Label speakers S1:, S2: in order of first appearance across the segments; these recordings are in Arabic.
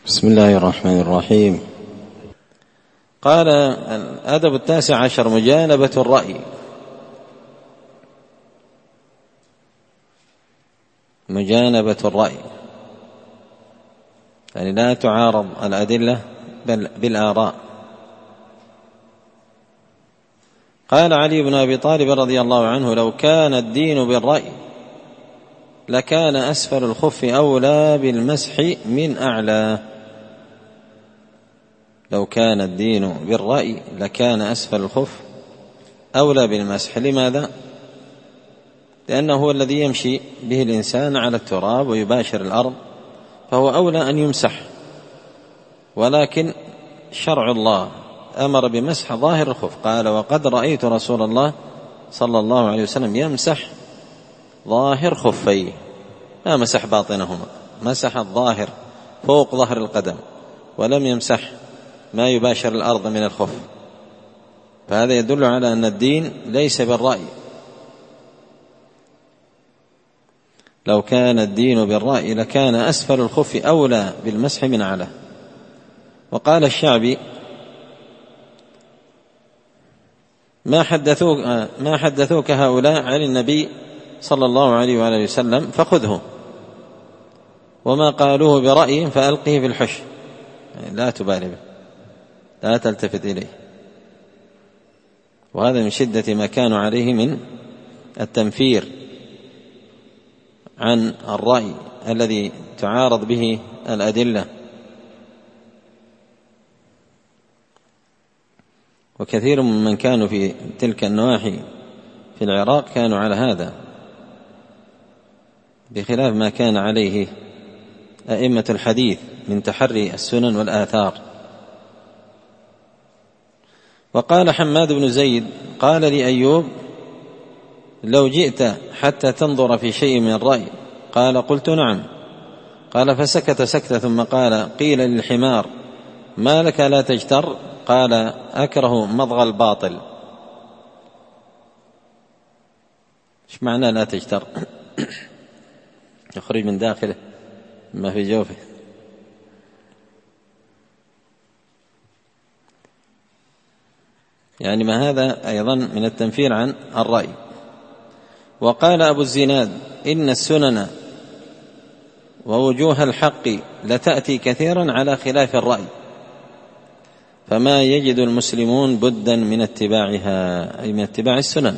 S1: بسم الله الرحمن الرحيم. قال الأدب 19 مجانبة الرأي. مجانبة الرأي يعني لا تعارض الأدلة بل بالآراء. قال علي بن أبي طالب رضي الله عنه: لو كان الدين بالرأي لكان أسفل الخف أولى بالمسح من أعلى. لو كان الدين بالرأي لكان أسفل الخف أولى بالمسح. لماذا؟ لأنه هو الذي يمشي به الإنسان على التراب ويباشر الأرض، فهو أولى أن يمسح. ولكن شرع الله أمر بمسح ظاهر الخف. قال: وقد رأيت رسول الله صلى الله عليه وسلم يمسح ظاهر خفيه، ما مسح باطنهما، مسح الظاهر فوق ظهر القدم، ولم يمسح ما يباشر الأرض من الخف. فهذا يدل على أن الدين ليس بالرأي. لو كان الدين بالرأي لكان أسفل الخف أولى بالمسح من أعلى. وقال الشعبي: ما حدثوك هؤلاء عن النبي صلى الله عليه وآله وسلم فخذه، وما قالوه برأي فألقه في الحش، يعني لا تبالي به، لا تلتفت إليه. وهذا من شدة ما كانوا عليه من التنفير عن الرأي الذي تعارض به الأدلة. وكثير من كانوا في تلك النواحي في العراق كانوا على هذا، بخلاف ما كان عليه أئمة الحديث من تحري السنن والآثار. وقال حماد بن زيد: قال لي أيوب: لو جئت حتى تنظر في شيء من الرأي. قال: قلت: نعم. قال: فسكت سكتة ثم قال: قيل للحمار: ما لك لا تجتر؟ قال: أكره مضغ الباطل. ايش معنى لا تجتر؟ يخرج من داخله ما في جوفه. يعني ما هذا أيضا من التنفير عن الرأي. وقال أبو الزناد: إن السنن ووجوه الحق لتأتي كثيرا على خلاف الرأي، فما يجد المسلمون بدا من اتباعها، أي من اتباع السنن.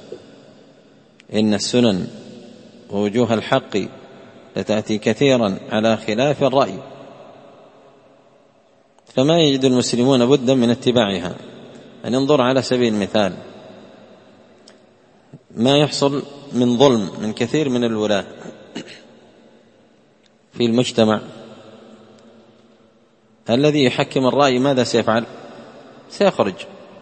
S1: إن السنن ووجوه الحق لتأتي كثيرا على خلاف الرأي، فما يجد المسلمون بدا من اتباعها. أن ينظر على سبيل المثال ما يحصل من ظلم من كثير من الولاة في المجتمع. الذي يحكم الرأي ماذا سيفعل؟ سيخرج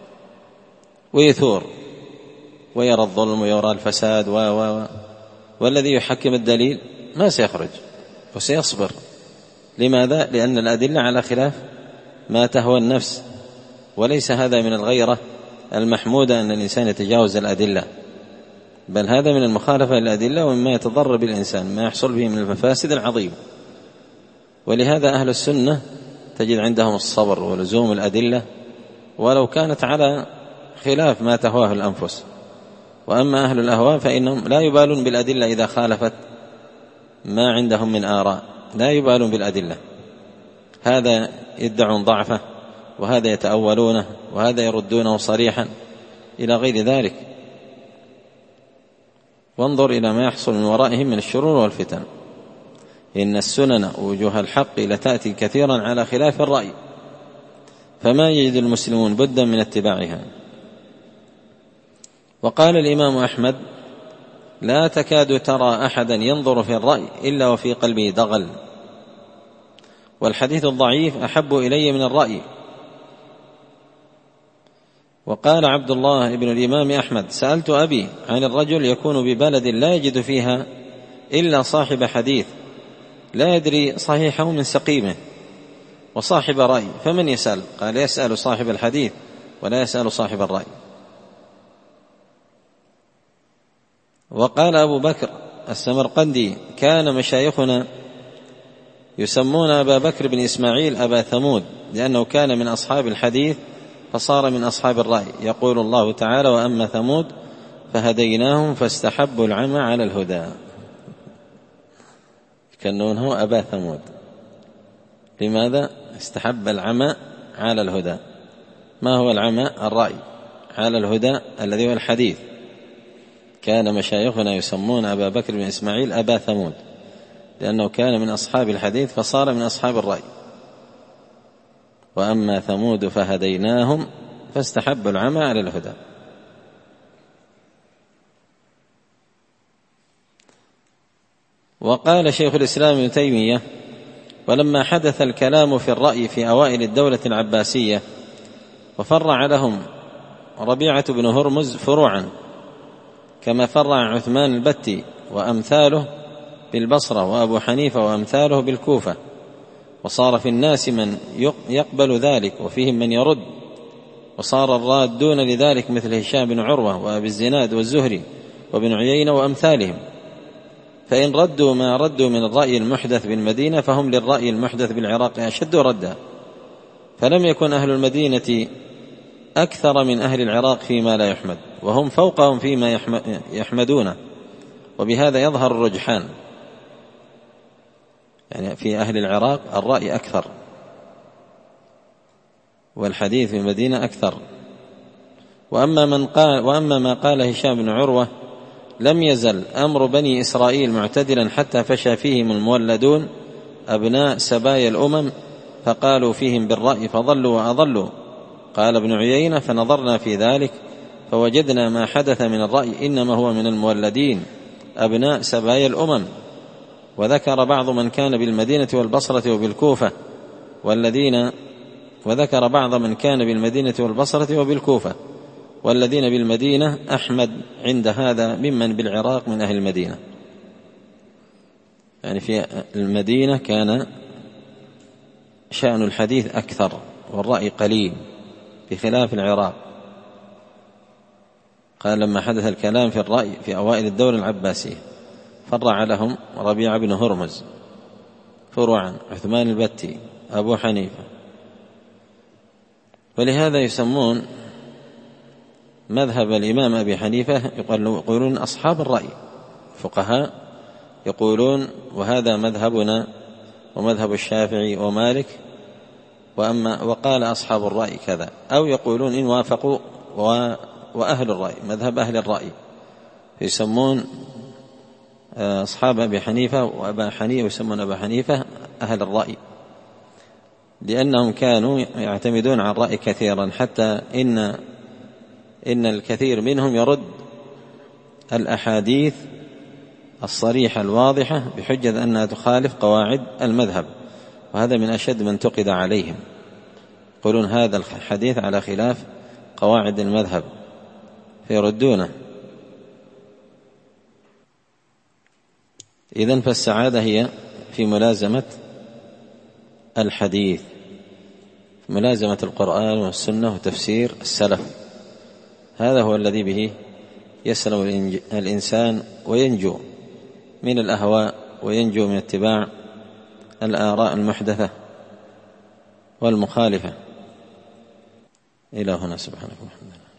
S1: ويثور ويرى الظلم ويرى الفساد والذي يحكم الدليل ما سيخرج وسيصبر. لماذا؟ لأن الأدلة على خلاف ما تهوى النفس. وليس هذا من الغيرة المحمودة أن الإنسان يتجاوز الأدلة، بل هذا من المخالفة للأدلة ومما يتضرر بالإنسان، ما يحصل به من المفاسد العظيم. ولهذا أهل السنة تجد عندهم الصبر ولزوم الأدلة ولو كانت على خلاف ما تهواه الأنفس. وأما أهل الأهواء فإنهم لا يبالون بالأدلة إذا خالفت ما عندهم من آراء، لا يبالون بالأدلة. هذا يدعون ضعفه، وهذا يتأولونه، وهذا يردونه صريحا إلى غير ذلك. وانظر إلى ما يحصل من ورائهم من الشرور والفتن. إن السنن ووجوه الحق لتأتي كثيرا على خلاف الرأي، فما يجد المسلمون بدا من اتباعها. وقال الإمام أحمد: لا تكاد ترى أحدا ينظر في الرأي إلا وفي قلبه دغل، والحديث الضعيف أحب إلي من الرأي. وقال عبد الله بن الإمام أحمد: سألت أبي عن الرجل يكون ببلد لا يجد فيها إلا صاحب حديث لا يدري صحيحه من سقيمه وصاحب رأي، فمن يسأل؟ قال: يسأل صاحب الحديث ولا يسأل صاحب الرأي. وقال أبو بكر السمرقندي: كان مشايخنا يسمون أبا بكر بن إسماعيل أبا ثمود لأنه كان من أصحاب الحديث فصار من أصحاب الرأي. يقول الله تعالى: وأما ثمود فهديناهم فاستحبوا العمى على الهدى. كنونه أبا ثمود. لماذا؟ استحب العمى على الهدى. ما هو العمى؟ الرأي على الهدى الذي هو الحديث. كان مشايخنا يسمون أبا بكر بن إسماعيل أبا ثمود لأنه كان من أصحاب الحديث فصار من أصحاب الرأي. وأما ثمود فهديناهم فاستحبوا العمى على الهدى. وقال شيخ الإسلام ابن تيمية: ولما حدث الكلام في الرأي في أوائل الدولة العباسية وفرع لهم ربيعة بن هرمز فروعا كما فرع عثمان البتي وأمثاله بالبصرة وأبو حنيفة وأمثاله بالكوفة، وصار في الناس من يقبل ذلك وفيهم من يرد، وصار الرادون لذلك مثل هشام بن عروة وأبي الزناد والزهري وابن عيينة وأمثالهم، فإن ردوا ما ردوا من الرأي المحدث بالمدينة فهم للرأي المحدث بالعراق أشد ردا، فلم يكن أهل المدينة أكثر من أهل العراق فيما لا يحمد، وهم فوقهم فيما يحمدونه، وبهذا يظهر الرجحان، يعني في أهل العراق الرأي أكثر والحديث في المدينة أكثر. وأما ما قال هشام بن عروة: لم يزل أمر بني إسرائيل معتدلا حتى فشى فيهم المولدون أبناء سبايا الأمم فقالوا فيهم بالرأي فضلوا وأضلوا. قال ابن عيينة: فنظرنا في ذلك فوجدنا ما حدث من الرأي إنما هو من المولدين أبناء سبايا الأمم. وذكر بعض من كان بالمدينة والبصرة وبالكوفة والذين بالمدينة أحمد عند هذا ممن بالعراق من أهل المدينة. يعني في المدينة كان شأن الحديث أكثر والرأي قليل بخلاف العراق. قال: لما حدث الكلام في الرأي في أوائل الدولة العباسية فرع لهم ربيعة بن هرمز فروعا عثمان البتي أبو حنيفة. ولهذا يسمون مذهب الإمام أبي حنيفة يقولون أصحاب الرأي. فقهاء يقولون وهذا مذهبنا ومذهب الشافعي ومالك، وقال أصحاب الرأي كذا، أو يقولون إن وافقوا وأهل الرأي مذهب أهل الرأي، يسمون أصحاب أبي حنيفة وأبا حنيفة يسمون أبا حنيفة أهل الرأي، لأنهم كانوا يعتمدون على الرأي كثيرا، حتى إن الكثير منهم يرد الأحاديث الصريحة الواضحة بحجة أنها تخالف قواعد المذهب، وهذا من أشد من انتقد عليهم. يقولون هذا الحديث على خلاف قواعد المذهب فيردونه. إذن فالسعادة هي في ملازمة الحديث، ملازمة القرآن والسنة وتفسير السلف. هذا هو الذي به يسلم الإنسان وينجو من الأهواء وينجو من اتباع الآراء المحدثة والمخالفة. إلى هنا سبحانك وبحمدك.